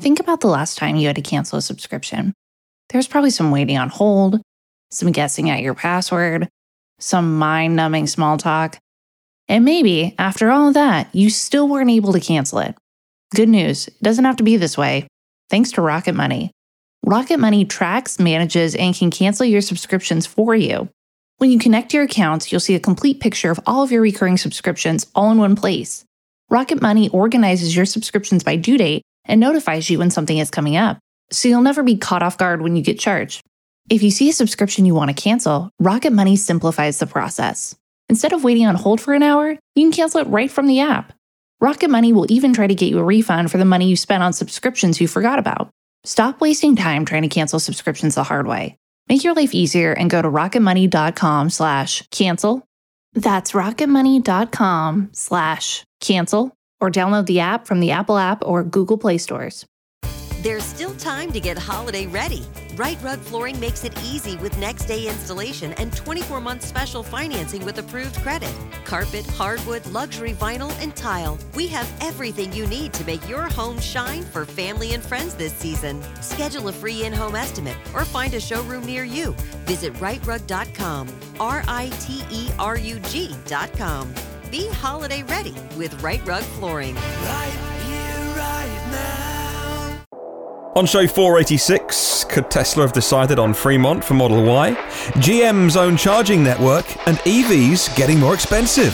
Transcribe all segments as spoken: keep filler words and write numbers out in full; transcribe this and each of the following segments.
think about the last time you had to cancel a subscription. There's probably some waiting on hold, some guessing at your password, some mind-numbing small talk. And maybe, after all of that, you still weren't able to cancel it. Good news, it doesn't have to be this way. Thanks to Rocket Money. Rocket Money tracks, manages, and can cancel your subscriptions for you. When you connect your accounts, you'll see a complete picture of all of your recurring subscriptions all in one place. Rocket Money organizes your subscriptions by due date and notifies you when something is coming up, so you'll never be caught off guard when you get charged. If you see a subscription you want to cancel, Rocket Money simplifies the process. Instead of waiting on hold for an hour, you can cancel it right from the app. Rocket Money will even try to get you a refund for the money you spent on subscriptions you forgot about. Stop wasting time trying to cancel subscriptions the hard way. Make your life easier and go to rocketmoney.com slash cancel. That's rocketmoney.com slash cancel or download the app from the Apple app or Google Play stores. There's still time to get holiday ready. Right Rug Flooring makes it easy with next day installation and twenty-four month special financing with approved credit. Carpet, hardwood, luxury vinyl, and tile. We have everything you need to make your home shine for family and friends this season. Schedule a free in-home estimate or find a showroom near you. Visit right rug dot com, R I T E R U G dot com. Be holiday ready with Right Rug Flooring. Right here, right now. On show four eighty-six, could Tesla have decided on Fremont for Model Y? G M's own charging network, and E Vs getting more expensive.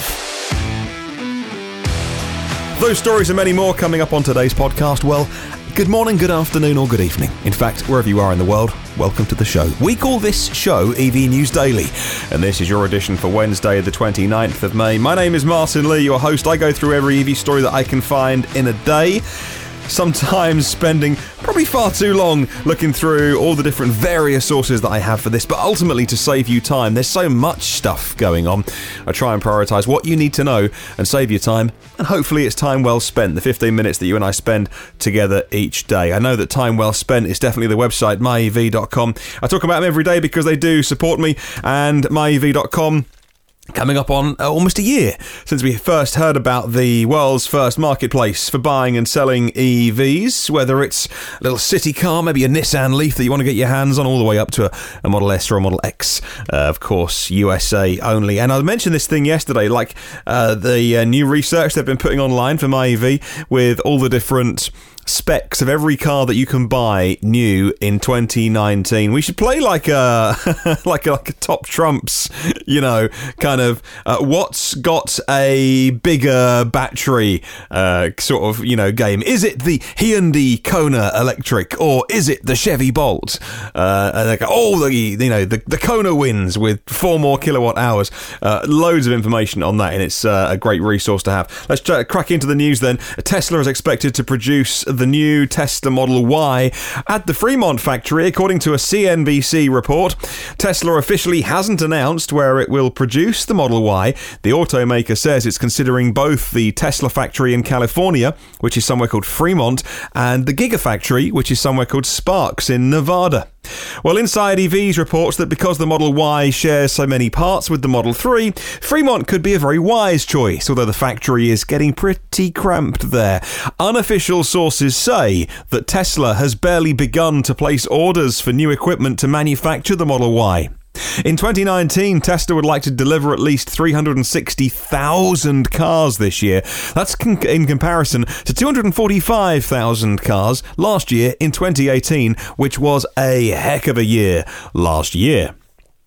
Those stories and many more coming up on today's podcast. Well, good morning, good afternoon, or good evening. In fact, wherever you are in the world, welcome to the show. We call this show E V News Daily, and this is your edition for Wednesday, the twenty-ninth of May. My name is Martin Lee, your host. I go through every E V story that I can find in a day, sometimes spending probably far too long looking through all the different various sources that I have for this, but ultimately to save you time. There's so much stuff going on. I try and prioritise what you need to know and save you time, and hopefully it's time well spent, the fifteen minutes that you and I spend together each day. I know that time well spent is definitely the website, my E V dot com. I talk about them every day because they do support me, and my E V dot com coming up on uh, almost a year since we first heard about the world's first marketplace for buying and selling E Vs, whether it's a little city car, maybe a Nissan Leaf that you want to get your hands on, all the way up to a, a Model S or a Model X, uh, of course, U S A only. And I mentioned this thing yesterday, like uh, the uh, new research they've been putting online for my E V with all the different specs of every car that you can buy new in twenty nineteen. We should play like a like a, like a top trumps, you know, kind of uh, what's got a bigger battery uh, sort of, you know, game. Is it the Hyundai Kona electric or is it the Chevy Bolt? Uh, and they go, oh, the you know the the Kona wins with four more kilowatt hours. Uh, loads of information on that, and it's uh, a great resource to have. Let's ch- crack into the news then. Tesla is expected to produce the new Tesla Model Y at the Fremont factory, according to a C N B C report. Tesla officially hasn't announced where it will produce the Model Y. The automaker says it's considering both the Tesla factory in California, which is somewhere called Fremont, and the Gigafactory, which is somewhere called Sparks in Nevada. Well, Inside E Vs reports that because the Model Y shares so many parts with the Model three, Fremont could be a very wise choice, although the factory is getting pretty cramped there. Unofficial sources say that Tesla has barely begun to place orders for new equipment to manufacture the Model Y. In twenty nineteen, Tesla would like to deliver at least three hundred sixty thousand cars this year. That's con- in comparison to two hundred forty-five thousand cars last year in twenty eighteen, which was a heck of a year last year.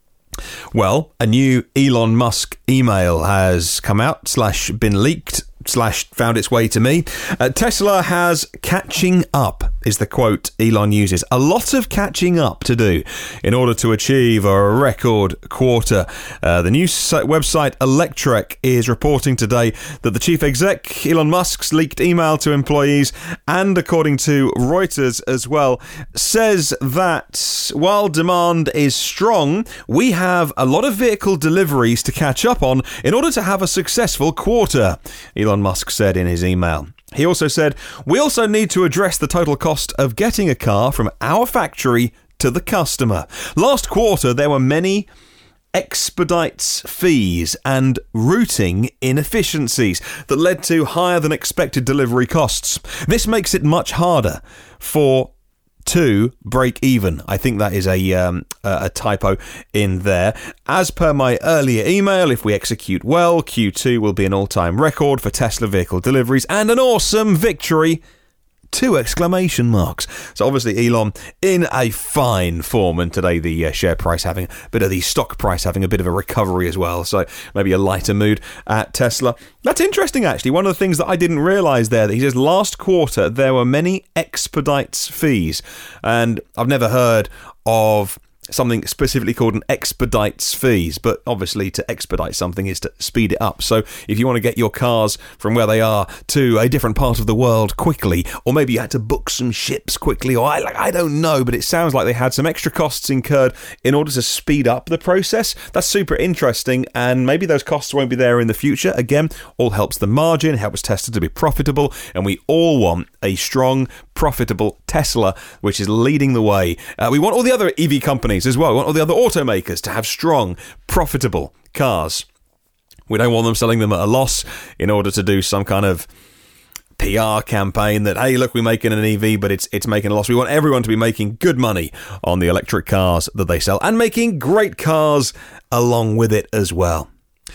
Well, a new Elon Musk email has come out, slash been leaked, slash found its way to me. Uh, Tesla has catching up, is the quote Elon uses. A lot of catching up to do in order to achieve a record quarter. Uh, the news website Electrek is reporting today that the chief exec, Elon Musk's leaked email to employees, and according to Reuters as well, says that while demand is strong, we have a lot of vehicle deliveries to catch up on in order to have a successful quarter, Elon Musk said in his email. He also said, we also need to address the total cost of getting a car from our factory to the customer. Last quarter, there were many expedites fees and routing inefficiencies that led to higher than expected delivery costs. This makes it much harder for to break even. I think that is a um, a typo in there. As per my earlier email, if we execute well, Q two will be an all-time record for Tesla vehicle deliveries and an awesome victory. Two exclamation marks. So obviously Elon in a fine form, and today the uh, share price having a bit of the stock price having a bit of a recovery as well. So maybe a lighter mood at Tesla. That's interesting, actually. One of the things that I didn't realise there, that he says last quarter there were many expedites fees, and I've never heard of something specifically called an expedites fees, but obviously to expedite something is to speed it up. So if you want to get your cars from where they are to a different part of the world quickly, or maybe you had to book some ships quickly, or I like I don't know, but it sounds like they had some extra costs incurred in order to speed up the process. That's super interesting, and maybe those costs won't be there in the future. Again, all helps the margin, helps Tesla to be profitable, and we all want a strong, profitable Tesla, which is leading the way. Uh, we want all the other E V companies as well. We want all the other automakers to have strong, profitable cars. We don't want them selling them at a loss in order to do some kind of P R campaign that, hey, look, we're making an E V, but it's it's making a loss. We want everyone to be making good money on the electric cars that they sell and making great cars along with it as well.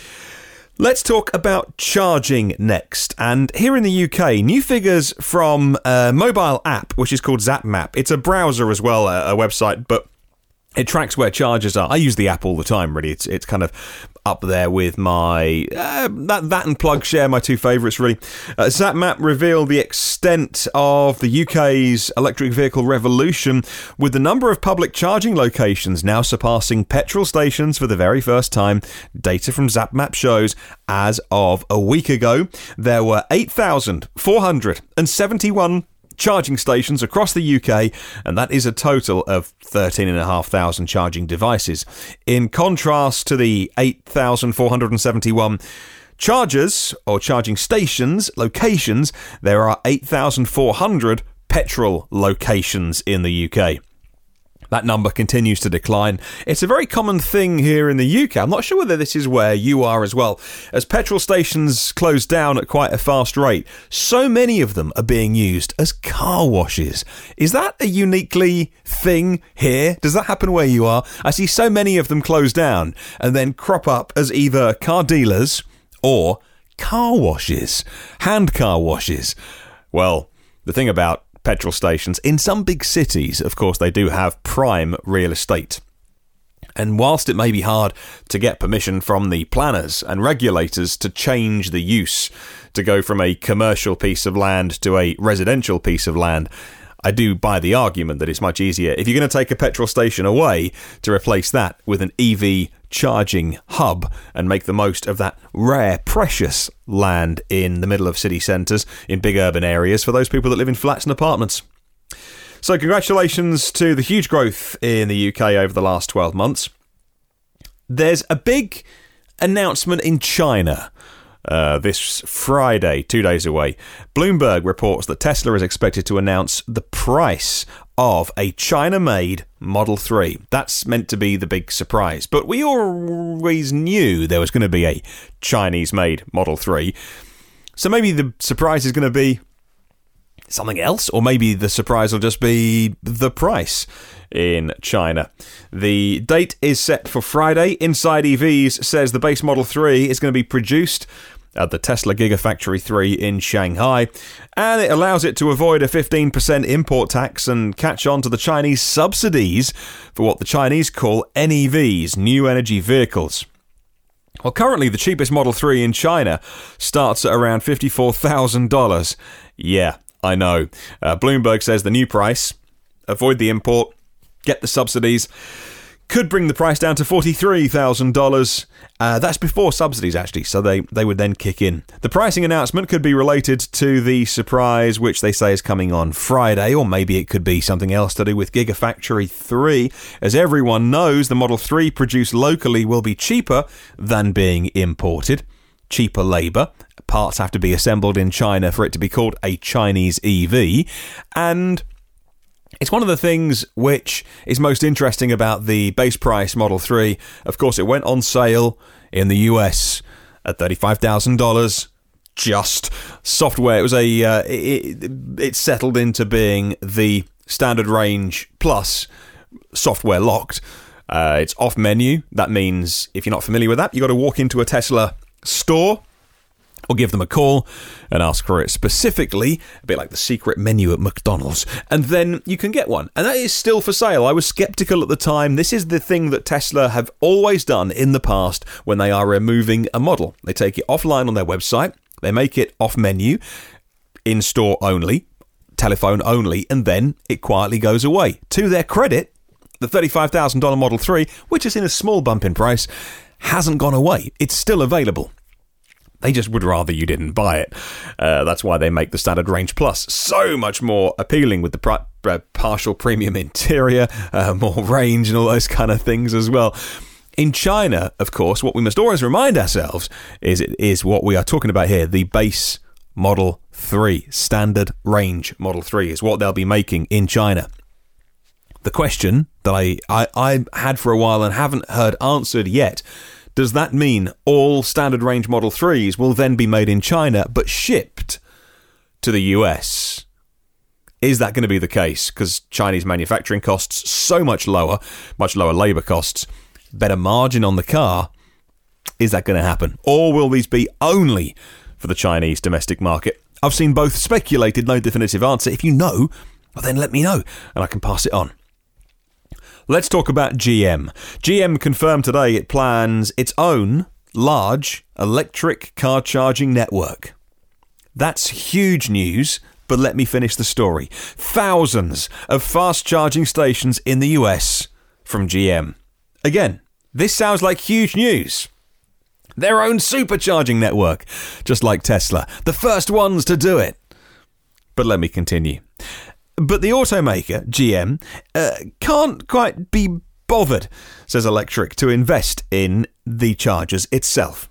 Let's talk about charging next. And here in the U K, new figures from a mobile app, which is called ZapMap. It's a browser as well, a, a website, but it tracks where chargers are. I use the app all the time, really. It's it's kind of up there with my... Uh, that, that and PlugShare, my two favourites, really. Uh, ZapMap revealed the extent of the U K's electric vehicle revolution, with the number of public charging locations now surpassing petrol stations for the very first time. Data from ZapMap shows, as of a week ago, there were eight thousand four hundred seventy-one charging stations across the U K, and that is a total of thirteen thousand five hundred charging devices. In contrast to the eight thousand four hundred seventy-one chargers or charging stations locations, there are eight thousand four hundred petrol locations in the U K. That number continues to decline. It's a very common thing here in the U K. I'm not sure whether this is where you are as well. As petrol stations close down at quite a fast rate, so many of them are being used as car washes. Is that a uniquely thing here? Does that happen where you are? I see so many of them close down and then crop up as either car dealers or car washes, hand car washes. Well, the thing about petrol stations, in some big cities, of course, they do have prime real estate. And whilst it may be hard to get permission from the planners and regulators to change the use, to go from a commercial piece of land to a residential piece of land, I do buy the argument that it's much easier if you're going to take a petrol station away to replace that with an E V charging hub and make the most of that rare, precious land in the middle of city centres, in big urban areas, for those people that live in flats and apartments. So congratulations to the huge growth in the U K over the last twelve months. There's a big announcement in China Uh, this Friday, two days away. Bloomberg reports that Tesla is expected to announce the price of a China-made Model three. That's meant to be the big surprise. But we always knew there was going to be a Chinese-made Model three. So maybe the surprise is going to be something else, or maybe the surprise will just be the price in China. The date is set for Friday. Inside E Vs says the base Model three is going to be produced at the Tesla Gigafactory three in Shanghai, and it allows it to avoid a fifteen percent import tax and catch on to the Chinese subsidies for what the Chinese call N E Vs, new energy vehicles. Well, currently the cheapest Model three in China starts at around fifty-four thousand dollars. Yeah, I know. Uh, Bloomberg says the new price, avoid the import, get the subsidies, could bring the price down to forty-three thousand dollars. Uh, that's before subsidies, actually, so they, they would then kick in. The pricing announcement could be related to the surprise, which they say is coming on Friday, or maybe it could be something else to do with Gigafactory three. As everyone knows, the Model three produced locally will be cheaper than being imported. Cheaper labour. Parts have to be assembled in China for it to be called a Chinese E V. And It's one of the things which is most interesting about the base price Model three. Of course, it went on sale in the U S at thirty-five thousand dollars. Just software. It was a. Uh, it, it settled into being the standard range plus software locked. Uh, it's off menu. That means if you're not familiar with that, you got to walk into a Tesla store or give them a call and ask for it specifically, a bit like the secret menu at McDonald's, and then you can get one. And that is still for sale. I was skeptical at the time. This is the thing that Tesla have always done in the past when they are removing a model. They take it offline on their website, they make it off menu, in-store only, telephone only, and then it quietly goes away. To their credit, the thirty-five thousand dollars Model three, which has seen a small bump in price, hasn't gone away. It's still available. They just would rather you didn't buy it. Uh, that's why they make the Standard Range Plus so much more appealing with the pri- uh, partial premium interior, uh, more range and all those kind of things as well. In China, of course, what we must always remind ourselves is it is what we are talking about here. The base Model three, Standard Range Model three is what they'll be making in China. The question that I, I, I had for a while and haven't heard answered yet, does that mean all standard range Model threes will then be made in China but shipped to the U S? Is that going to be the case? Because Chinese manufacturing costs so much lower, much lower labour costs, better margin on the car. Is that going to happen? Or will these be only for the Chinese domestic market? I've seen both speculated, no definitive answer. If you know, well, then let me know and I can pass it on. Let's talk about G M. G M confirmed today it plans its own large electric car charging network. That's huge news, but let me finish the story. Thousands of fast charging stations in the U S from G M. Again, this sounds like huge news. Their own supercharging network, just like Tesla. The first ones to do it. But let me continue. But the automaker, G M, uh, can't quite be bothered, says Electric, to invest in the chargers itself.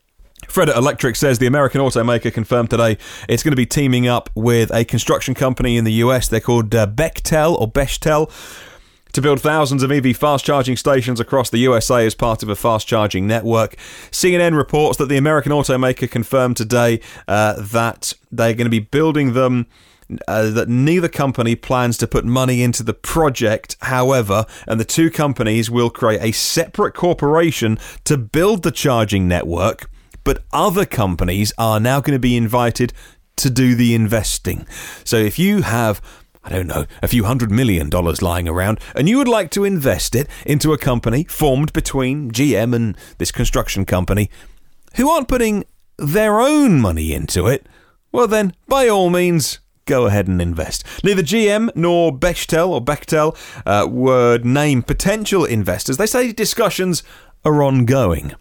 Freda Electric says the American automaker confirmed today it's going to be teaming up with a construction company in the U S. They're called uh, Bechtel or Bechtel to build thousands of E V fast charging stations across the U S A as part of a fast charging network. C N N reports that the American automaker confirmed today uh, that they're going to be building them. Uh, that neither company plans to put money into the project, however, and the two companies will create a separate corporation to build the charging network, but other companies are now going to be invited to do the investing. So if you have, I don't know, a few hundred million dollars lying around and you would like to invest it into a company formed between G M and this construction company who aren't putting their own money into it, well then, by all means, go ahead and invest. Neither G M nor Bechtel or Bechtel uh, would name potential investors. They say discussions are ongoing.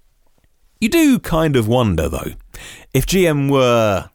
You do kind of wonder, though, if G M were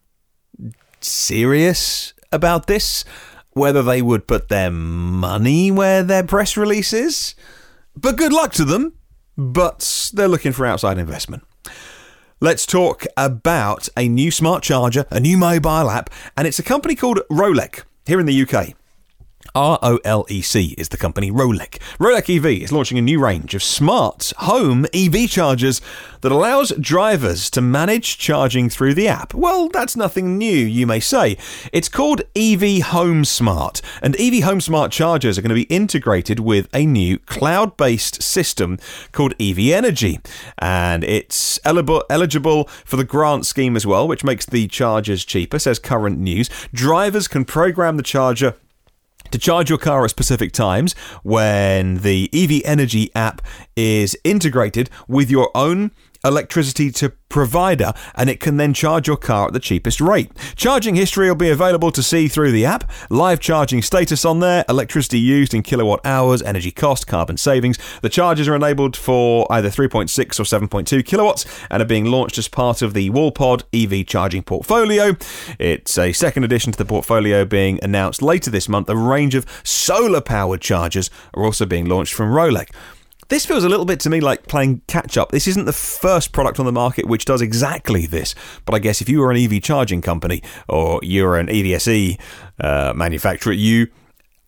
serious about this, whether they would put their money where their press release is. But good luck to them. But they're looking for outside investment. Let's talk about a new smart charger, a new mobile app, and it's a company called Rolec here in the U K. R O L E C is the company, Rolec. Rolec E V is launching a new range of smart home E V chargers that allows drivers to manage charging through the app. Well, that's nothing new, you may say. It's called E V Home Smart, and E V Home Smart chargers are going to be integrated with a new cloud-based system called E V Energy, and it's eligible eligible for the grant scheme as well, which makes the chargers cheaper, says Current News. Drivers can program the charger to charge your car at specific times when the E V Energy app is integrated with your own electricity to provider, and it can then charge your car at the cheapest rate. Charging history will be available to see through the app, live charging status on there, electricity used in kilowatt hours, energy cost, carbon savings. The chargers are enabled for either three point six or seven point two kilowatts and are being launched as part of the Wallpod E V charging portfolio. It's a second addition to the portfolio being announced later this month. A range of solar-powered chargers are also being launched from Rolec. This feels a little bit to me like playing catch-up. This isn't the first product on the market which does exactly this, but I guess if you were an E V charging company or you're an E V S E uh, manufacturer, you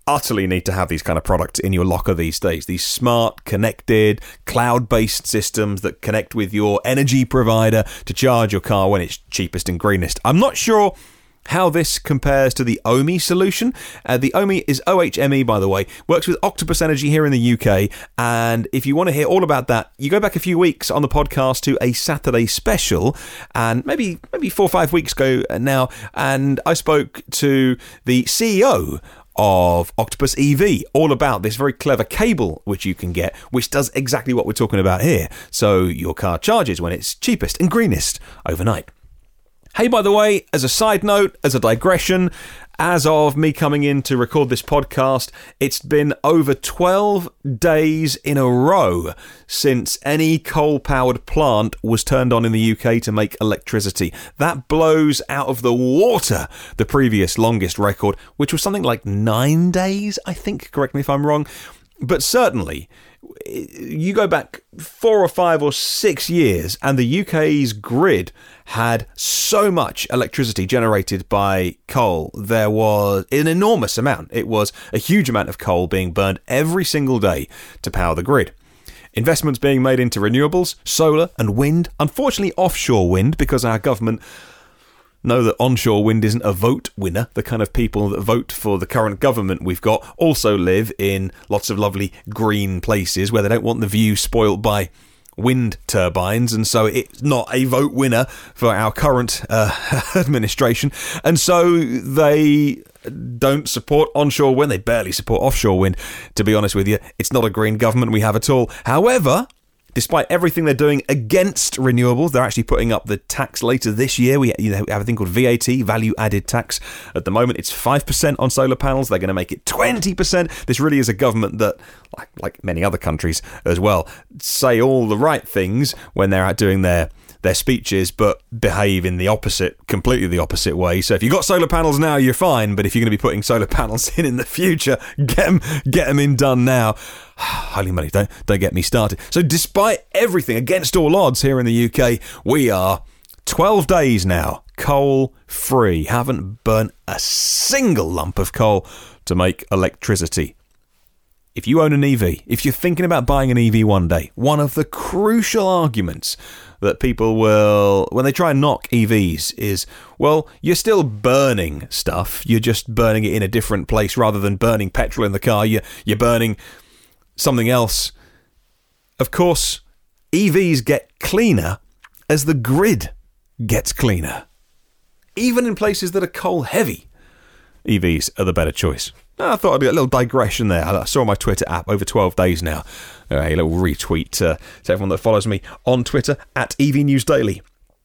utterly need to have these kind of products in your locker these days. These smart, connected, cloud-based systems that connect with your energy provider to charge your car when it's cheapest and greenest. I'm not sure how this compares to the Ohme solution. Uh, the Ohme is O H M E, by the way, works with Octopus Energy here in the U K, and if you want to hear all about that, you go back a few weeks on the podcast to a Saturday special, and maybe maybe four or five weeks ago now, and I spoke to the C E O of Octopus E V, all about this very clever cable which you can get, which does exactly what we're talking about here, so your car charges when it's cheapest and greenest overnight. Hey, by the way, as a side note, as a digression, as of me coming in to record this podcast, it's been over twelve days in a row since any coal-powered plant was turned on in the U K to make electricity. That blows out of the water the previous longest record, which was something like nine days, I think. Correct me if I'm wrong. But certainly, you go back four or five or six years and the U K's grid had so much electricity generated by coal. There was an enormous amount. It was a huge amount of coal being burned every single day to power the grid. Investments being made into renewables, solar and wind. Unfortunately, offshore wind, because our government know that onshore wind isn't a vote winner. The kind of people that vote for the current government we've got also live in lots of lovely green places where they don't want the view spoilt by wind turbines, and so it's not a vote winner for our current uh, administration, and so they don't support onshore wind. They barely support offshore wind, to be honest with you. It's not a green government we have at all. However, despite everything they're doing against renewables, they're actually putting up the tax later this year. We you know, have a thing called V A T, value added tax. At the moment, it's five percent on solar panels. They're going to make it twenty percent. This really is a government that, like, like many other countries as well, say all the right things when they're out doing their their speeches, but behave in the opposite, completely the opposite way. So if you've got solar panels now, you're fine. But if you're going to be putting solar panels in in the future, get them, get them in done now. Holy moly, don't, don't get me started. So despite everything, against all odds here in the U K, we are twelve days now coal-free. Haven't burnt a single lump of coal to make electricity. If you own an E V, if you're thinking about buying an E V one day, one of the crucial arguments that people will, when they try and knock E Vs, is, well, you're still burning stuff. You're just burning it in a different place rather than burning petrol in the car. You're, you're burning something else. Of course, E Vs get cleaner as the grid gets cleaner. Even in places that are coal heavy, E Vs are the better choice. I thought I'd do a little digression there. I saw my Twitter app over twelve days now. A little retweet uh, to everyone that follows me on Twitter at E V News Daily.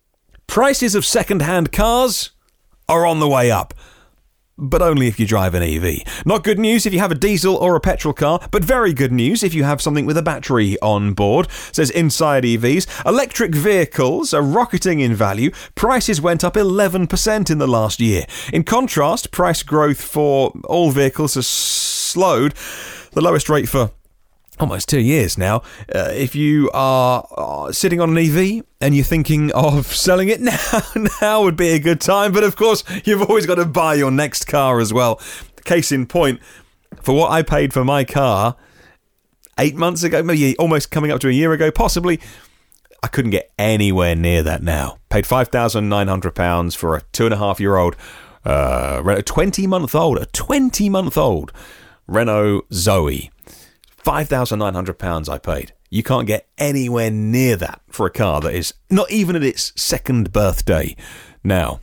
Prices of second-hand cars are on the way up, but only if you drive an E V. Not good news if you have a diesel or a petrol car, but very good news if you have something with a battery on board, says Inside E Vs. Electric vehicles are rocketing in value. Prices went up eleven percent in the last year. In contrast, price growth for all vehicles has slowed, the lowest rate for almost two years now. Uh, if you are uh, sitting on an E V and you're thinking of selling it now, now would be a good time. But of course, you've always got to buy your next car as well. Case in point, for what I paid for my car eight months ago, maybe almost coming up to a year ago, possibly, I couldn't get anywhere near that now. Paid five thousand nine hundred pounds for a two and a half year old, uh, a twenty month old, a twenty month old Renault Zoe. five thousand nine hundred pounds I paid. You can't get anywhere near that for a car that is not even at its second birthday now.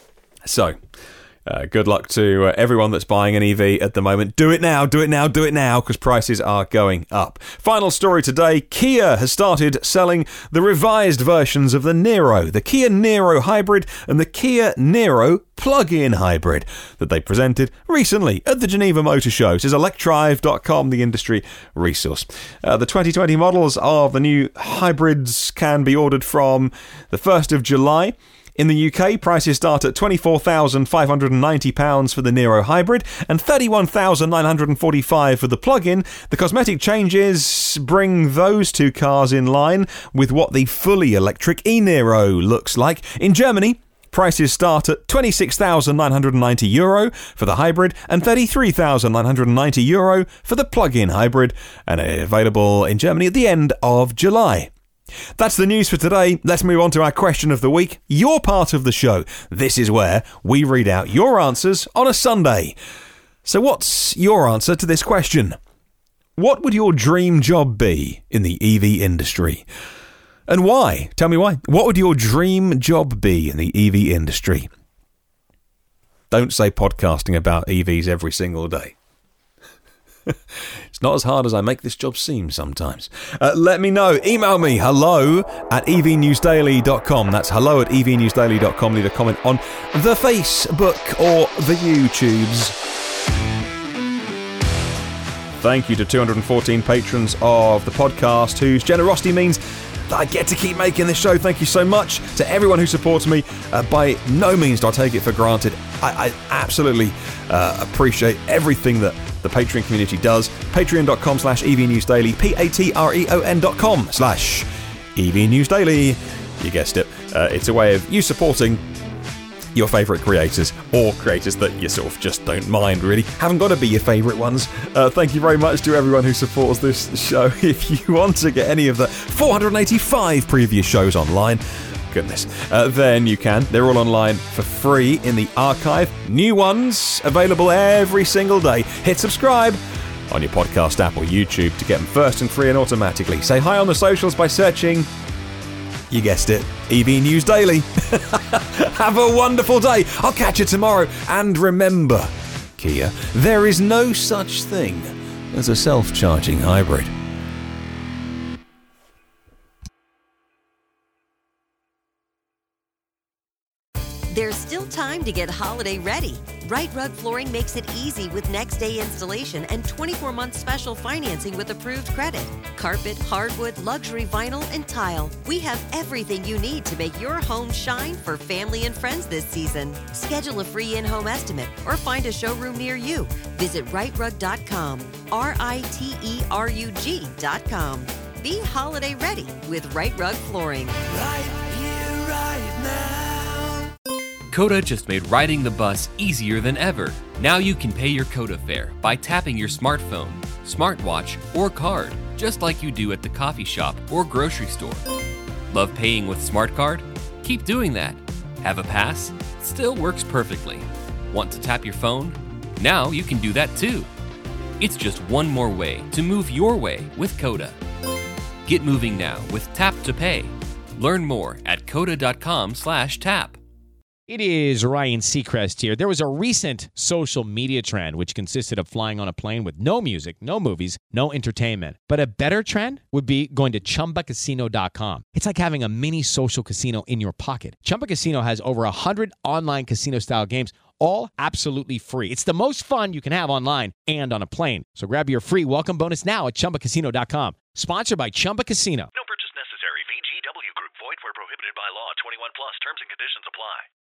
So, uh, good luck to uh, everyone that's buying an E V at the moment. Do it now, do it now, do it now, because prices are going up. Final story today, Kia has started selling the revised versions of the Niro, the Kia Niro Hybrid and the Kia Niro plug-in hybrid that they presented recently at the Geneva Motor Show, says electrive dot com, the industry resource. Uh, the twenty twenty models of the new hybrids can be ordered from the first of July. In the U K, prices start at twenty-four thousand five hundred ninety pounds for the Niro Hybrid and thirty-one thousand nine hundred forty-five pounds for the plug-in. The cosmetic changes bring those two cars in line with what the fully electric e-Niro looks like. In Germany, Prices start at twenty-six thousand nine hundred ninety euro for the hybrid and thirty-three thousand nine hundred ninety euro for the plug-in hybrid, and available in Germany at the end of July. That's the news for today. Let's move on to our question of the week. Your part of the show. This is where we read out your answers on a Sunday. So what's your answer to this question? What would your dream job be in the E V industry? And why? Tell me why. What would your dream job be in the E V industry? Don't say podcasting about E Vs every single day. It's not as hard as I make this job seem sometimes. Uh, let me know. Email me, hello at e v news daily dot com. That's hello at e v news daily dot com. Leave a comment on the Facebook or the YouTubes. Thank you to two hundred fourteen patrons of the podcast whose generosity means that I get to keep making this show. Thank you so much to everyone who supports me. Uh, by no means do I take it for granted. I, I absolutely uh, appreciate everything that the Patreon community does. Patreon.com slash evnewsdaily. P-A-T-R-E-O-N dot com slash evnewsdaily. You guessed it. Uh, it's a way of you supporting your favourite creators, or creators that you sort of just don't mind, really. Haven't got to be your favourite ones. Uh, thank you very much to everyone who supports this show. If you want to get any of the four hundred eighty-five previous shows online, goodness, uh, then you can. They're all online for free in the archive. New ones available every single day. Hit subscribe on your podcast app or YouTube to get them first and free and automatically. Say hi on the socials by searching, you guessed it, E V News Daily. Have a wonderful day. I'll catch you tomorrow. And remember, Kia, there is no such thing as a self-charging hybrid. There's still time to get holiday ready. Right Rug Flooring makes it easy with next day installation and twenty-four month special financing with approved credit. Carpet, hardwood, luxury vinyl, and tile. We have everything you need to make your home shine for family and friends this season. Schedule a free in-home estimate or find a showroom near you. Visit right rug dot com. R I T E R U G dot com. Be holiday ready with Right Rug Flooring. Right here, right now. Coda just made riding the bus easier than ever. Now you can pay your Coda fare by tapping your smartphone, smartwatch, or card, just like you do at the coffee shop or grocery store. Love paying with SmartCard? Keep doing that. Have a pass? Still works perfectly. Want to tap your phone? Now you can do that too. It's just one more way to move your way with Coda. Get moving now with Tap to Pay. Learn more at coda dot com slash tap. It is Ryan Seacrest here. There was a recent social media trend which consisted of flying on a plane with no music, no movies, no entertainment. But a better trend would be going to chumba casino dot com. It's like having a mini social casino in your pocket. Chumba Casino has over one hundred online casino-style games, all absolutely free. It's the most fun you can have online and on a plane. So grab your free welcome bonus now at chumba casino dot com. Sponsored by Chumba Casino. No purchase necessary. V G W Group. Void where prohibited by law. twenty-one plus. Terms and conditions apply.